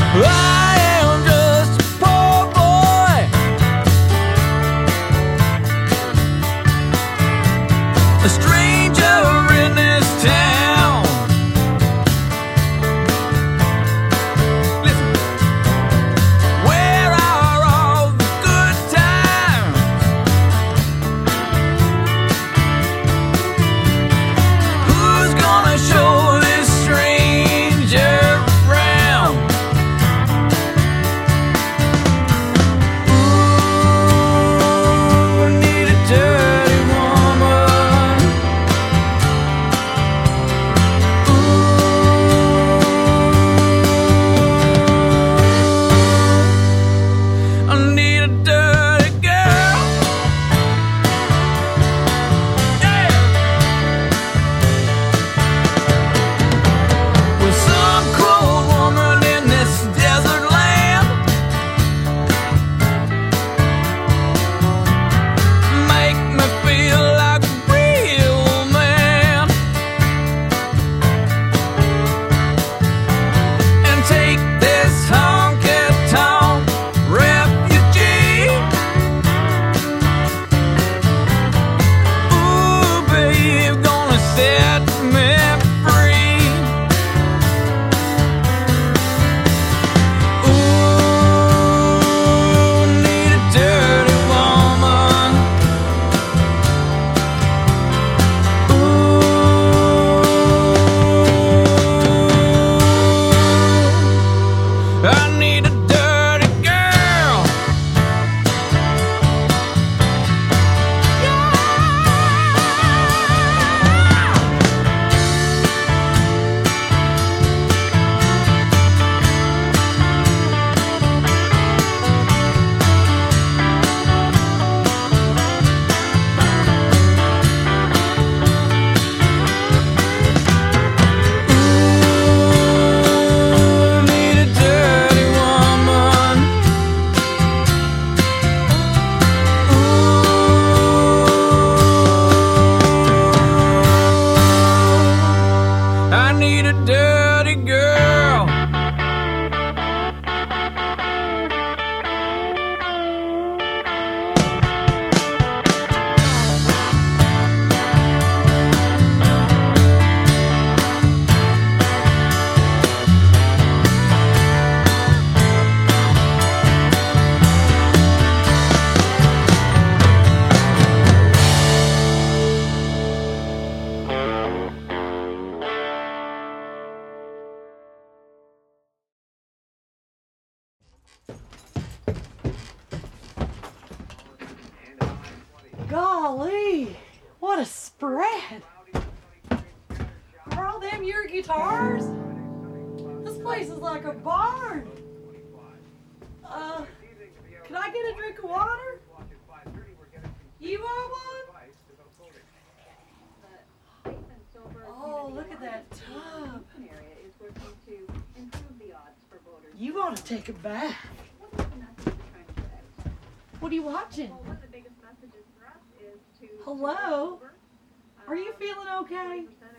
I am just a poor boy, a stranger in this town. Listen, where are all the good times? Who's gonna show this stranger around? Ooh, I need a dirty woman. Ooh, I need a dirty girl. Yeah. With some cold woman in this desert land, make me feel like a real man, and take this honky-tonk refugee. Ooh, babe, gonna set me free. Ooh, need a dirty woman. Ooh, I need a dirty girl. Ooh, need a dirty woman. Ooh, I need a dirty girl. Golly, what a spread. Are all them your guitars? This place is like a barn. Can I get a drink of water? You want one? Oh, look at that tub. You want to take a bath. What are you watching? Hello? Are you feeling okay?